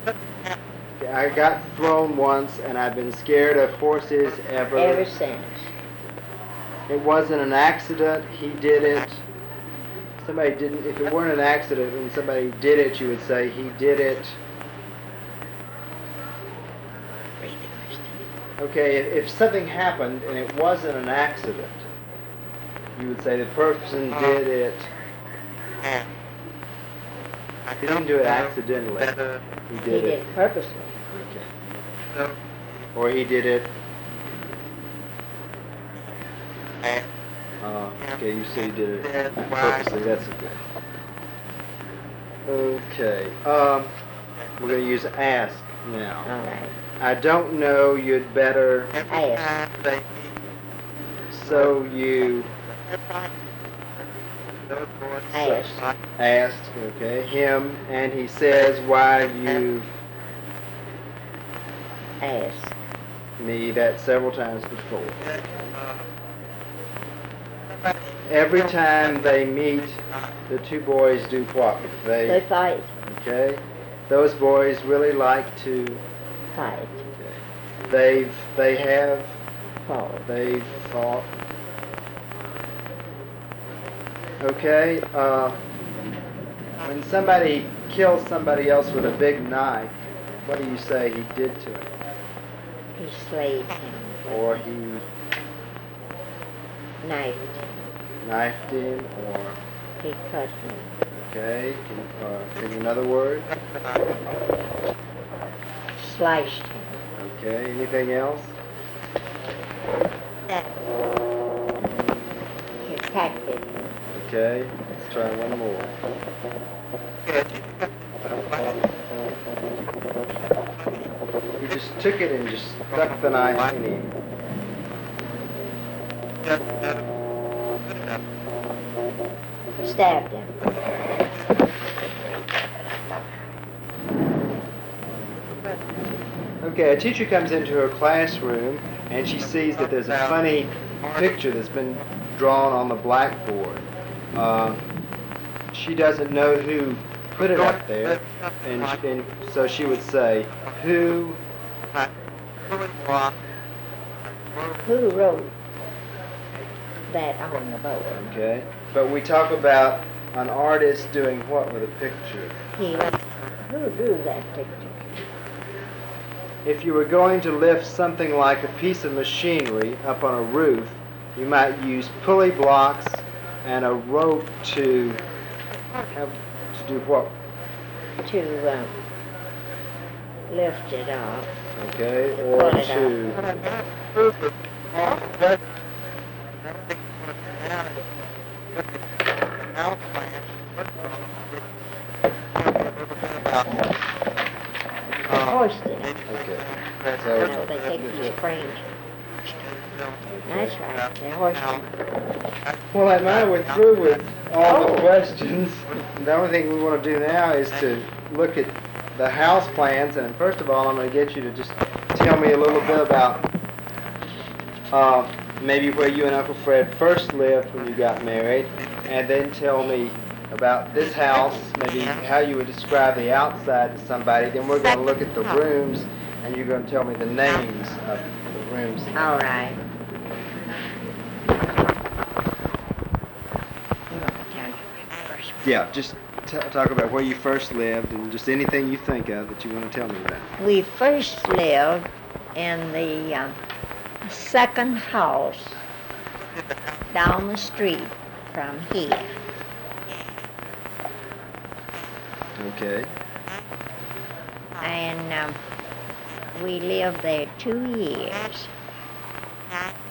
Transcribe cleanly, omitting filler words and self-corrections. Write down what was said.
Okay, I got thrown once, and I've been scared of horses Ever since. It wasn't an accident. He did it. Somebody didn't. If it weren't an accident and somebody did it, you would say he did it. Okay, if something happened and it wasn't an accident, you would say the person did it. He didn't do it accidentally. He did it purposely. Okay. Or he did it. Okay, you say you did it purposely. That's good. Okay. We're going to use ask now. All right. I don't know. You'd better Ask. So you asked, okay, him, and he says why you've asked me that several times before. Every time they meet, the two boys do what? They fight. Okay. Those boys really like to Fight. Okay. They have Fought. They've fought. Okay. When somebody kills somebody else with a big knife, what do you say he did to him? He slayed him. Or he knifed him. Knifed him, or he cut him. Okay. Can another word? Sliced him. Okay. Anything else? He attacked him. Okay. Let's try one more. He just took it and just stuck the knife in him. Stabbed him. Okay, a teacher comes into her classroom and she sees that there's a funny picture that's been drawn on the blackboard. She doesn't know who put it up there, and so she would say, who wrote that on the board? Okay, but we talk about an artist doing what with a picture? Who drew that picture? If you were going to lift something like a piece of machinery up on a roof, you might use pulley blocks and a rope to do what? To lift it up. Okay, or to hoist it. Okay. So they take these frames. That's right. They hoist them. Well, at night we're through with all the questions. The only thing we want to do now is to look at the house plans. And first of all, I'm going to get you to just tell me a little bit about maybe where you and Uncle Fred first lived when you got married, and then tell me about this house, maybe how you would describe the outside to somebody. Then we're going to look at the rooms, and you're going to tell me the names of the rooms. All right. Yeah, just talk about where you first lived and just anything you think of that you want to tell me about. We first lived in the second house down the street from here. Okay. And we lived there 2 years.